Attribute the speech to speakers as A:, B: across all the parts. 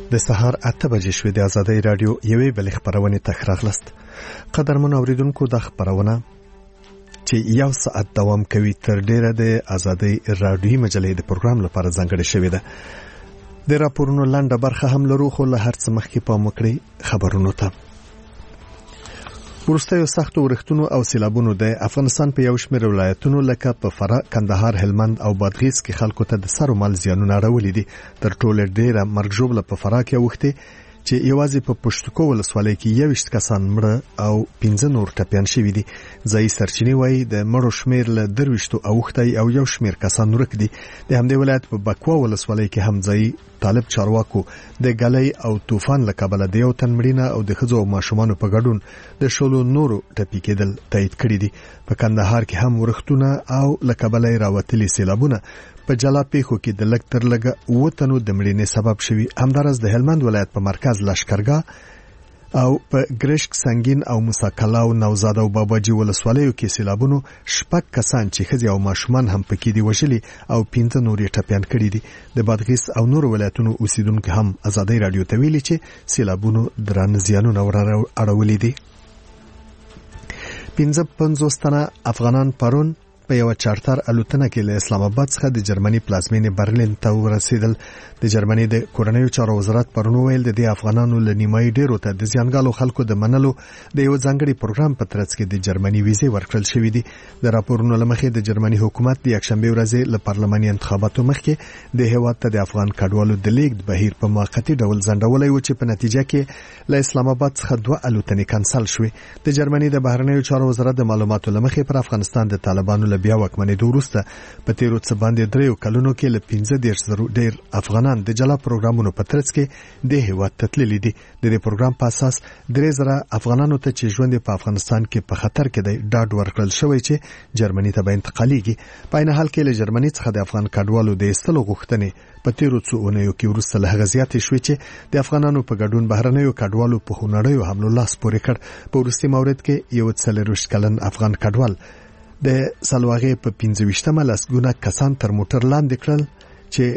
A: د سهار 8 بجې شوې د آزادۍ رادیو یوې بل خبرونه تخراغلست. قدرمن اوریدونکو د خبرونه چې یو ساعت دوام کوي تر ډیره د آزادۍ رادیو مجلې د پروګرام لپاره ځانګړې شوې ده. د راپورونو لاندې برخه هم لرو خو له هر څه مخکې پام وکړئ خبرونو ته. ورستیو سختو ورښتونو او سیلابونو د افغانستان په یو شمېر ولایتونو لکه په فراه، کندهار، هلمند او بادغیس کې خلکو ته د سر و مال زیانونه راولي دي. تر ټولو ډیره مرګ ژوبله په فراه کې اوښتې چې یوازې په پښتکو ولسوالۍ کې 21 کسان مړه او 15 نور ټپیان شوي دي. ځایي سرچینې وایي د مړو شمېر له 23 اوښتی او یو شمېر کسان ورک دي. د همدې ولایت په بکوا ولسوالۍ کې هم ځایي طالب چارواکو د ګلۍ او طوفان له کبله د یو تن مړینه او د ښځو او ماشومانو په ګډون د شلو نورو ټپي کېدل تایید کړي دي. په کندهار کې هم ورښتونه او له کبله راوتلي سیلابونه په جلا پیښو کې د لږ تر لږه 7 تنو د مړینې سبب شوي. همدارس د هلمند ولایت په مرکز لشکرګاه او په ګرشک، سنگین او موسی کلا او نوزاد او باباجي ولسوالیو کې سیلابونو 6 کسان چې ښځې او ماشومان هم پکې دي وژلي او 15 نور یې ټپیان کړي دي. د بادغیس او نور ولایتونو اوسیدونکو هم آزادۍ رادیو ته ویلي چې سیلابونو درانه زیانونه اړولي دي. 55 تنه افغانان پرون په یو چارتر الوتنه کې له اسلام آباد څخه د جرمني پلازمینې برلین ته ورسېدل. د جرمني د کورنیو چارو وزارت پرون ویل د دې افغانانو له نیمایي ډیرو ته د زیانګالو خلکو د منلو د یو ځانګړي پروګرام په ترڅ کې د جرمني ویزې ورکړل شوې دي. د راپورونو لمخې د جرمني حکومت د یکشنبه ورځې له پارلماني انتخاباتو مخکې د هیواد ته د افغان کډوالو د لیږد بهیر په موقتی ډول ځنډولای و چې په نتیجه کې له اسلام آباد څخه 2 الوتنې کانسل شوې. د جرمني د بهرنیو چارو وزارت د معلوماتو لمخې پر افغانستان د طالبانو له بیا واکمنۍ وروسته په تیرو څه باندې 3 کلونو کې له 15,000 ډیر افغانان د جلا پروګرامونو په ترڅ کې د هیواد ته تللي دي. د دې پروګرام په اساس 3,000 افغانانو ته چې ژوند په افغانستان کې په خطر کې دی ډاډ ورکړل شوی چې جرمني ته به انتقالیږي. په عین حال کې له جرمني څخه د افغان کډوالو د ایستلو غوښتنې په تیرو څو اونیو کې وروسته له هغه زیاتې شوې چې د افغانانو په ګډون بهرنیو کډوالو په خونړیو حملو لاس پورې کړ. په وروستي مورد کې یو 40 کلن افغان کډوال د سلواغې په 25مه لسګونه کسان تر موټر لاندې کړل چې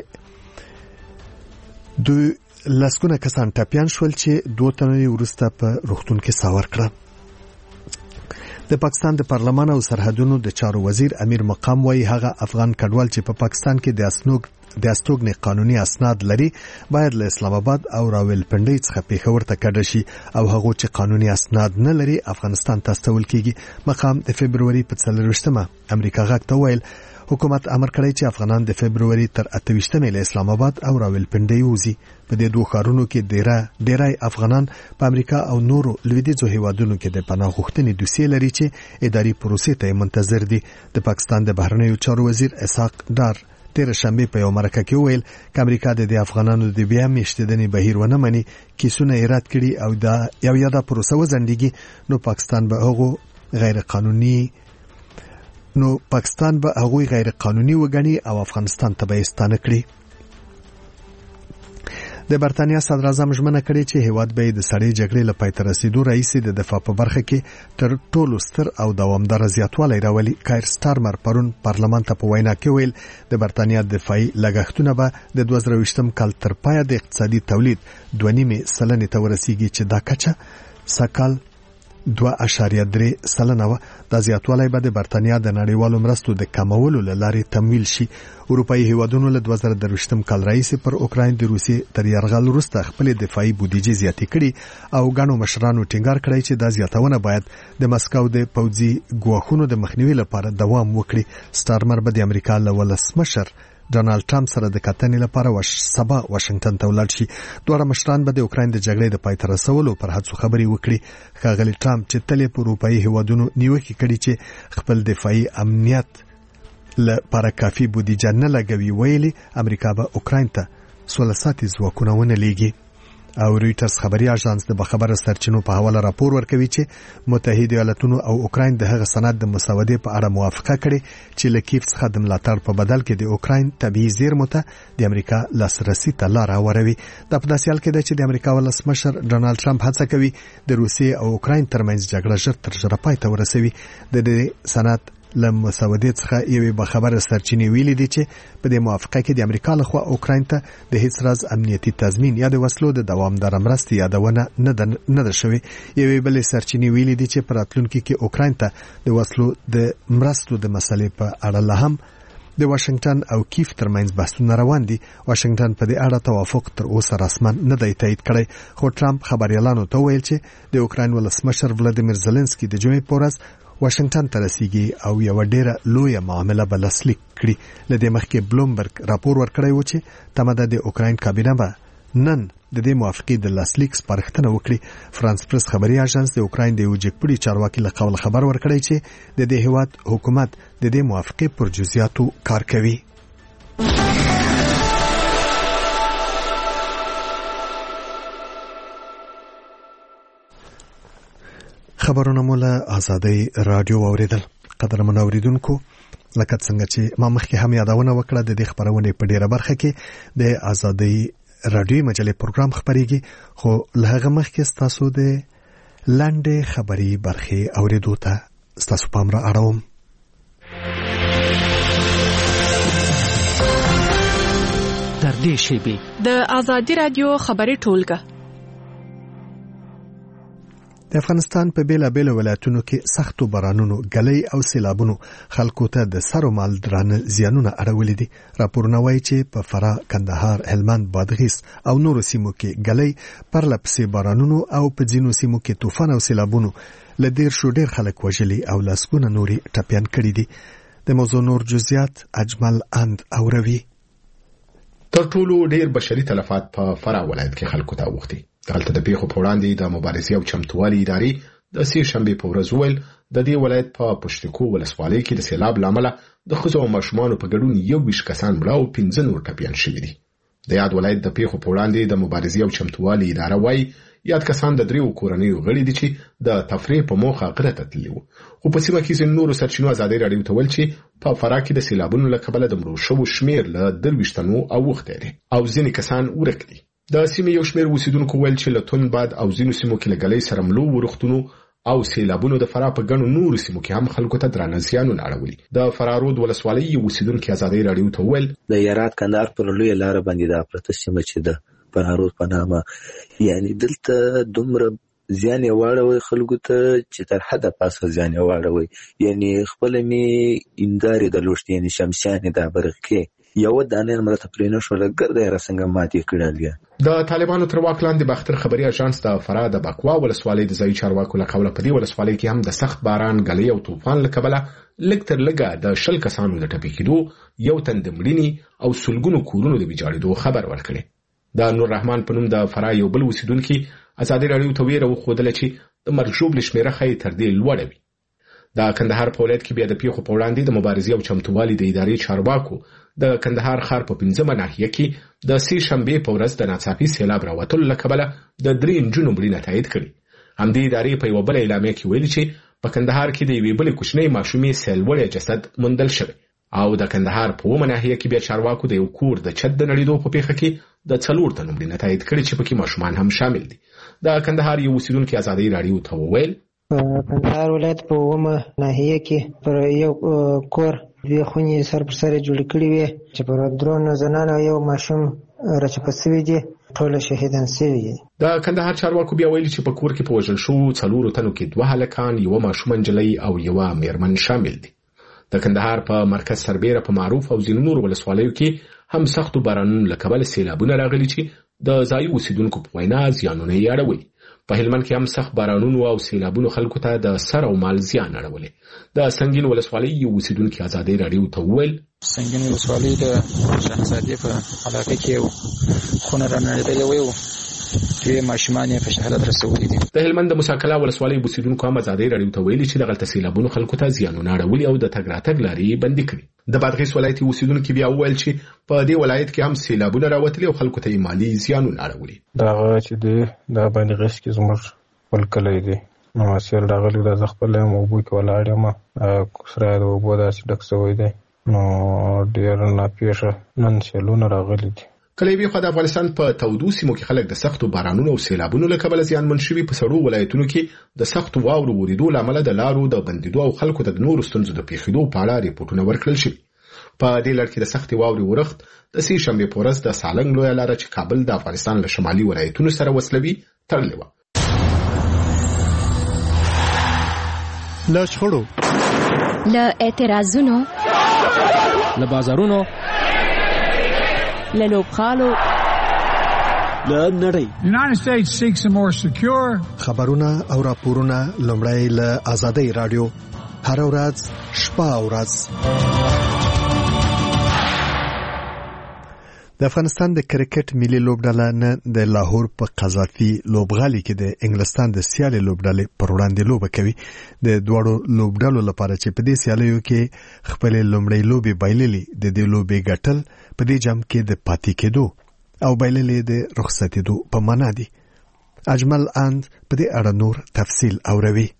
A: دوی لسګونه کسان ټپیان شول چې 2 تنه وروسته په روغتون کې ساور کړل. د پاکستان د پارلمان او سرحدونو د چارو وزیر امیر مقام وایي هغه افغان کډوال چې په پاکستان کې د استوګنې قانوني اسناد لري باید له اسلام آباد او راولپنډۍ څخه پیښور ته کډه شي او هغه چې قانوني اسناد نه لري افغانستان ته استول کیږي. مقام د فبرवरी په 24مه امریکا غاک ته ویل حکومت امر کړی چې افغانان د فبرवरी تر 28مه له اسلام آباد او راولپنډۍ وځي. په دې دوه ښارونو کې ډیری افغانان په امریکا او نورو لویدیځو هیوادونو کې د پناه غوښتنې دوسیې لري چې اداري پروسې ته منتظر دي. د پاکستان د بهرنیو چارو وزیر اسحاق ډار تیر شنبه په یو مرکه کې ویل چې امریکا د افغانانو د بیا میشتېدنې بهیر ونه مني، کیسونه یې رد کړي او دا یو یاده پروسه وځنډیږي نو پاکستان به هغه غیر قانوني وګڼي او افغانستان ته به ستانه کړي. د برتانیا صدر اعظم ژمنه کړې چې هیواد به د سړې جګړې له پای ته رسیدو راهیسې د دفاع په برخه کې تر ټولو ستر او دوامدار زیاتوالی راولي. کایر سټارمر پرون پارلمان ته په وینا کې ویل د برتانیا دفاعي لګښتونه به د 2020 کال تر پایه د اقتصادي تولید 2.5% ته ورسیږي چې دا کچه سکهال 2.3% و. دا زیاتوالی به د برتانیا د نړیوالو مرستو د کمولو لارې تمویل شي. اروپאי هیوادونو له 2023 کال راهیسې پر اوکراین د روسیې تر یرغل وروسته خپل دفاعي بودیجه زیاتې کړي او ګڼو مشرانو ټینګار کړی چې دا زیاتونه باید د مسکو د پوځي ګواښونو د مخنیوي لپاره دوام وکړي. سټارمر به د امریکا له ولسمشر ډونالد ټرمپ سره د کتنې لپاره سبا واشنگټن ته ولاړ شي. دوه مشران به د اوکراین د جګړې د پای ته رسولو پر هڅو خبرې وکړي. ښاغلي ټرمپ چې تل په اروپאי هیوادونو نیوکه کړې چې خپل دفاعي امنیت لپاره کافي بودیجه نه لګوي، ویلي امریکا به اوکراین ته سولساتي ځواکونه ونه لیږي. او رويټرز خبري اژانس د خبره سرچینو په حواله راپور ورکوي چې متحده ایالاتونو او اوکراین د هغه سند د مسودې په اړه موافقه کړې چې له کیف څخه د ملاتړ په بدل کې د اوکراین طبيعي زیرمو ته د امریکا لاسرسي ته لار هواروي. د په داسې حال کې چې د امریکا ولسمشر ډونالد ټرمپ هڅه کوي د روسیې او اوکراین ترمنځ جګړه ژر تر ژره پای ته ورسوي. د دې سند له مسودې څخه یوې بخبره سرچینې ویلي دي چې په دې موافقه کې د امریکا لخوا اوکراین ته د هیڅ راز امنیتي تضمین یا د وسلو د دوامدار مرستې یادونه نه ده شوې. یوې بلې سرچینې ویلي دي چې په راتلونکي کې اوکراین ته د وسلو د مرستو د مسلې په اړه لا هم د واشنگټن او کیف ترمنځ بحثونه روان دي. واشنگټن په دې اړه توافق تر اوسه رسما نه دی تایید کړی، خو ټرمپ خبريالانو ته ویل چې د اوکراین ولسمشر ولادیمیر زيلنسکي د جمعې په ورځ واشنگټن ته رسیږي او یو ډیره لویه معامله به لاسلیک کړي. لدې مخکې بلومبرګ راپور ورکړی و چې تمه د اوکراین کابینه به نن د دې موافقې د لاسلیک سپارښتنه وکړي. فرانس پریس خبري اژانس د اوکراین د یو جګپړي چارواکي له قول خبر ورکړی چې د دې هیواد حکومت د دې موافقې پر جزئیاتو کار کوي. خبرونه مولا آزادۍ رادیو اوریدل. قدرمن اوریدونکو، لکه څنګه چې ما مخکې هم یادونه وکړه، د دې خبرونه په ډیره برخه کې د آزادۍ رادیو مجلې پروګرام خبريږي، خو له هغه مخکې تاسو د لاندې خبري برخه اوریدو ته تاسو پام را اړوم.
B: در دې شیبه د آزادۍ رادیو خبري ټولګه
A: د افغانستان په بیلابیل ولایتونو کې سختو بارانونو، ګلۍ او سیلابونو خلکو ته د سر او مال درانه زیانونه اړولي دي. راپورونه وایي چې په فراه، کندهار، هلمند، بادغیس او نورو سیمو کې ګلۍ، پرلپسې بارانونو او په ځینو سیمو کې طوفان او سیلابونو له ډیر شو ډیر خلک وژلي او لاسګونه نوري ټپيان کړي دي. د موضوع نور جزئیات اجمل اند اوروي.
C: تر ټولو ډیر بشري تلفات په فراه ولایت کې خلکو ته وختي. دلته د پیښو په وړاندې د مبارزې او چمتووالي ادارې د سې شنبه په ورځ ویل د دې ولایت په پښتکو ولسوالۍ کې د سیلاب لامل د ښځو او ماشومانو په ګډون 21 کسان مړه او 15 نور ټپيان شوي دي. د یاد ولایت د پیښو په وړاندې د مبارزې او چمتووالي اداره وايي یاد کسان د دریو کورنیو غړي دي چې د تفریح په موخه غره ته تللي وو. خو په سیمه کې ځینې نورو سرچینو آزادۍ راډیو ته ویل چې په فراه کې د سیلابونو له کبله د مړو شوو شمیر له 23 اوښتی دی او ځینې کسان ورک دي. د سیمې یو شمېر اوسیدونکو ویل چې له توند باد او ځینو سیمو کې له ګلۍ سره ملو ورښتونو او سیلابونو د فراه په ګڼو نورو سیمو کې هم خلکو ته درانه زیانونه اړولي. د فراه رود ولسوالۍ یو اوسیدونکو آزادۍ راډیو ته ویل
D: د یارات کندهار پر لوی لار باندې د پرته سیمه چې د فراه رود په نامه یعنی دلته دومره زیان یې واړوي خلکو ته چې تر حده پاسه زیان یې واړوي. یعنی خپل می انداري د لوشت یعنی شمسیان د برقې یو دانه مرته پرینو شو لګر د رسنګ ماتي کړل.
C: د طالبانو تر واک لاندې باختر خبري اژانس د فراه د بکوا ولسوالۍ د ځای چارواکو له قوله په دې ولسوالۍ کې هم د سخت باران، ګلۍ او طوفان له کبله لږ تر لږه د 10 کسانو د ټپي کېدو، یو تن د مړینې او سلګونو کورونو د ویجاړېدو خبر ورکړي. د نور رحمان په نوم د فراه یو بل اوسیدونکي آزادۍ راډیو ته ویره وښودله چې د مرګ ژوبلې شمېره ښایي تر دې لوړه وي. د کندهار په ولایت کې بیا د پیښو په وړاندې د مبارزې او چمتووالي د ادارې چارواکو د کندهار ښار په 15مه ناحیه کې د سې شنبې په ورځ د ناڅاپي سیلاب راوتلو له کبله د 3 نجونو مړینه تایید کړې. همدې ادارې په یوه بله اعلامیه کې ویلي چې په کندهار کې د یوې بلې کوچنۍ ماشومې سیلوړی جسد موندل شوی او د کندهار په 9مه ناحیه کې بیا چارواکو د یو کور د چت د نړېدو په پیښه کې د 4 تنو مړینه تایید کړې چې پکې ماشومان هم شامل دي. د کندهار یو اوسیدونکي آزادۍ راډیو ته وویل
E: کندهار ولایت په 9مه ناحیه کې پر یو کور دوی خونې سر پر سر جوړ کړې وي چې پر درون زنانه او یو ماشوم راچپه شوی دي، ټول شهیدان شوي دي.
C: د کندهار چارواکو بیا ویلي چې په کور کې په وژل شوو 4 تنو کې 2 هلکان، یو ماشوم نجلۍ او یو میرمن شامل دي. د کندهار په مرکز سربیره په معروف او ځینو نورو ولسوالیو کې هم سختو بارانونو له کبله سیلابونه راغلي چې د ځایي اوسیدونکو په وینا زیانونه یې اړولي. په هلمند کې هم سخت بارانونو او سیلابونو خلکو ته د سر او مال زیان اړولي. د سنگین ولسوالۍ یو اوسیدونکي آزادۍ راډیو ته وویل
F: سنگین ولسوالۍ د شاهزادې په علاقه کې یو خونه رانړېدلې وه، دوی ماشومان یې په شهادت رسولي دي.
C: د هلمند د موسی کلا ولسوالۍ اوسیدونکو هم آزادۍ راډیو ته ویلي چې دغلته سیلابونو خلکو ته زیانونه اړولي او د تګ راتګ لارې بندي کړي. د بادغیس ولایت اوسیدونکو بیا وویل چې په دې ولایت کې هم سیلابونه راوتلي او خلکو ته مالي زیانونه اړولي.
G: دا چې د بادغیس کې زموږ خپل کلی دی، نو سیل راغلی د خپل اوبو کې ولاړ یم، سره د اوبو داسې ډک شوی دی، نو ډېر ناپېښه نن سیلونه راغلي دي.
C: کله یې خو د افغانستان په تودو سیمو کې خلک د سختو بارانونو او سیلابونو له کبله زیانمن شوي، په سړو ولایتونو کې د سختو واورو ورېدو له امله د لارو د بندېدو او خلکو ته د نورو ستونزو د پیښېدو په اړه ریپورټونه ورکړل شوي. په دې لړ کې د سختې واورې ورښت د سې شنبې په ورځ د سالنګ لویه لاره چې کابل د افغانستان له شمالي ولایتونو سره وصلوي تړلې وه.
A: له شخړو،
H: له اعتراضونو،
B: له بازارونو،
H: له لوبغالو،
I: له نړۍ.
J: United States seeks a more secure.
A: خبرونه او راپورونه لومړی له آزادۍ رادیو، هر ورځ شپه او ورځ. د افغانستان د کرکټ ملي لوبډله نن د لاهور په قذافي لوبغالي کې د انګلستان د سیالي لوبډلې پر وړاندې لوبه کوي. د دوړو لوبډلو لپاره چې په دې سیالیو کې خپل لومړی لوبي بایللي، د دې لوبي ګټل په دې جام کې د پاتې کېدو او بایللي د رخصتېدو په معنا دي. اجمل اند په دې اړه نور تفصیل اوروي.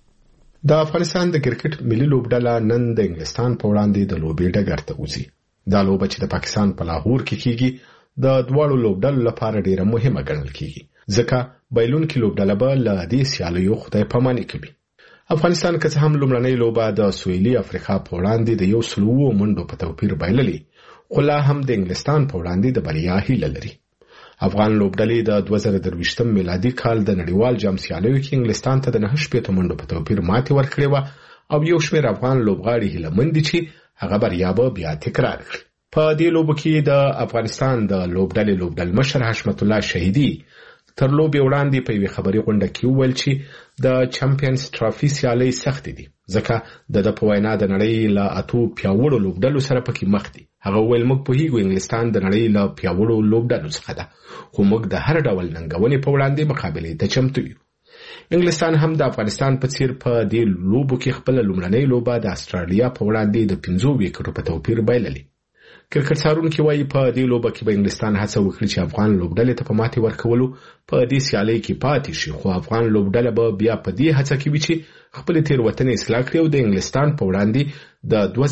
C: د افغانستان د کرکټ ملي لوبډله نن د انګلستان په وړاندې د لوبي ډګر ته وځي. دا لوبه چې د پاکستان په لاهور کې کیږي د دوړو لوبډلو لپاره ډیره مهمه ګڼل کیږي، ځکه بایلونکي لوبډله به له دې سیالیو خدای پاماني کوي. افغانستان که څه هم لومړنۍ لوبه د سویلي افریقا په وړاندې د 100 منډو په توپیر بایللې، خو لا هم د انګلستان په وړاندې د بریا هیله لري. افغان لوبډلې د 2023 میلادي کال د نړیوال جام سیالیو کې انګلستان ته د 9 منډو په توپیر ماتې ورکړې وه او یو شمېر افغان لوبغاړي هیلهمند دي چې هغه بریا به بیا تکرار کړي. په دې لوبو کې د افغانستان د لوبډلې لوبډل مشر حشمت الله شهیدي تر لوبې وړاندې په یوې خبري غونډه کې وویل چې د چمپیونز ټرافي سیالۍ سخت دي، ځکه د په وینا د نړۍ له 8 پیاوړو لوبډلو سره پکې مخ دي. هغه ویل موږ پوهیږو انګلستان د نړۍ له پیاوړو لوبډلو څخه ده، خو موږ د هر ډول ننګونې په وړاندې مقابلې ته چمتو یو. انګلستان هم د افغانستان په څیر په دې لوبو کې خپل لومړنۍ لوبه د استرالیا په وړاندې د 5 وکټو په توپیر بایللې. کرکټ څارونکي وایي په دې لوبه کې به انګلستان هڅه وکړي چې افغان لوبډلې ته په ماتې ورکولو په دې سیالۍ کې پاتې شي، خو افغان لوبډله به بیا په دې هڅه کې وي چې خپل تېروتنې اصلاح کړي او د انګلستان په وړاندې د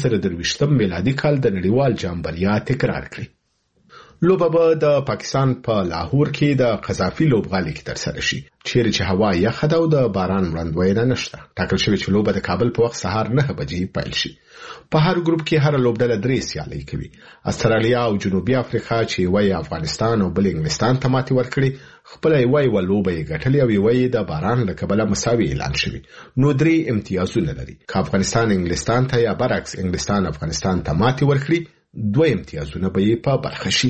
C: 2023 میلادي کال د نړیوال جام بریا تکرار کړي. لوبه به د پاکستان په لاهور کې د قذافي لوبغالي کې ترسره شي، چیرې چې هوا یخه ده او د باران وړاندوینه نشته. ټاکل شوی چې لوبه د کابل په وخت سهار 9 بجې پیل شي. په هر ګروپ کې هر لوبډله 3 سیالۍ کوي. استرالیا او جنوبي افریقا چې وایي افغانستان او بل انګلستان ته ماتې ورکړي، خپل وایي ولوبه یې ګټلې او وایي د باران له کبله مساوي اعلان شوی. نو 3 امتیازونه لري. که افغانستان انګلستان ته یا برعکس انګلستان افغانستان ته ماتې ورکړي، 2 امتیازونه به یې په برخه شي.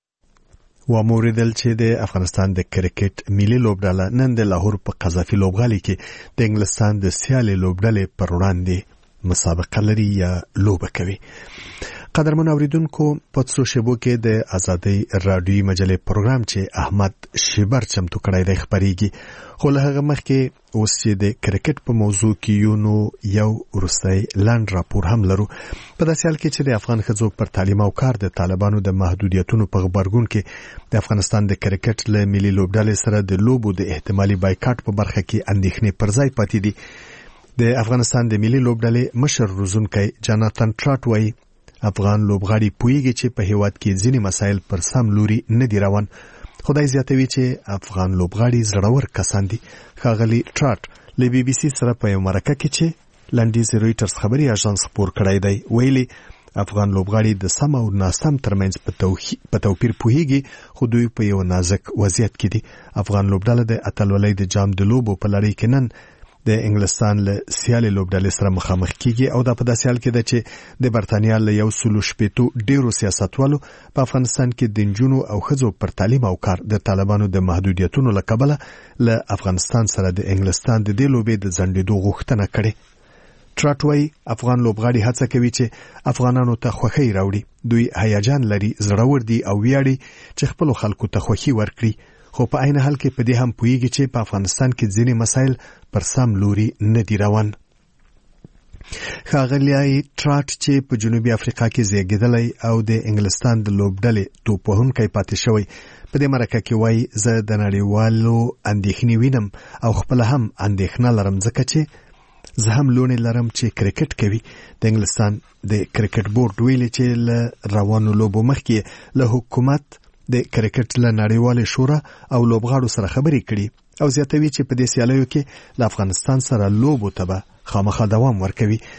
A: و موریدل چې د افغانستان د کرکټ ملي لوبډله نن د لاهور په قذافي لوبغالي کې د انګلستان د سیالي لوبډلې پر وړاندې مسابقه لري یا لوبه کوي. قدرمن اوریدونکو، په څو شیبو کې د آزادۍ رادیوي مجلې پروګرام چې احمد شیبر چمتو کړی دی خبرېږي، خو له هغه مخکې اوس چې د کرکټ په موضوع کې یو وروستی لاند راپور هم لرو. په داسې حال کې چې د افغان ښځو پر تعلیم او کار د طالبانو د محدودیتونو په غبرګون کې د افغانستان د کرکټ له ملي لوبډلې سره د لوبو د احتمالي بایکاټ په برخه کې اندېښنې پر ځای پاتې دي. د افغانستان د ملي لوبډلې مشر روزونکی جاناتان ټراټ وایي افغان لوبغاړي پوهیږي چې په هیواد کې ځینې مسایل پر سم لوري نه دي روان. خدای زیاتوي چې افغان لوبغاړي زړور کسان دي. ښاغلي ټراټ له بي بي سي سره په یو مرکه کې چې لنډیز رویټرز خبري اژانس خپور کړی دی ویلي افغان لوبغاړي د سم او ناسم ترمنځ په توپیر پوهیږي، خو دوی په یو نازک وضعیت کې دي. افغان لوبډله د اتلولۍ د جام د لوبو په لړۍ کې نن د انګلستان له سیالي لوبډلې سره مخامخ کیږي او دا په داسې حال کې ده چې د برتانیا له 160 ډیرو سیاستوالو په افغانستان کې د نجونو او ښځو پر تعلیم او کار د طالبانو د محدودیتونو له کبله له افغانستان سره د انګلستان د دې لوبې د ځنډېدو غوښتنه کړې. ټراټ وایي افغان لوبغاړي هڅه کوي چې افغانانو ته خوښۍ راوړي. دوی هیجان لري، زړور دي او ویاړي چې خپل خلکو ته خوښي ورکړي، خو په عین حال کې په دې هم پوهیږي چې په افغانستان کې ځینې مسایل پر سم لوري نه دي روان. ښاغلی ټراټ چې په جنوبي افریقا کې زیږېدلی او د انګلستان د لوبډلې توپوهونکی پاتې شوی، په دې مرکه کې وایي زه د نړیوالو اندېښنې وینم او خپله هم اندېښنه لرم، ځکه چې زه هم لونې لرم چې کرکټ کوي. د انګلستان د کرکټ بورډ ویلي چې له روانو لوبو مخکې له حکومت د کرکټ له نړیوال شورا او لوبغاړو سره خبرې کړي او زیاتوي چې په دې سیالیو کې له افغانستان سره لوبو ته خامخا دوام ورکوي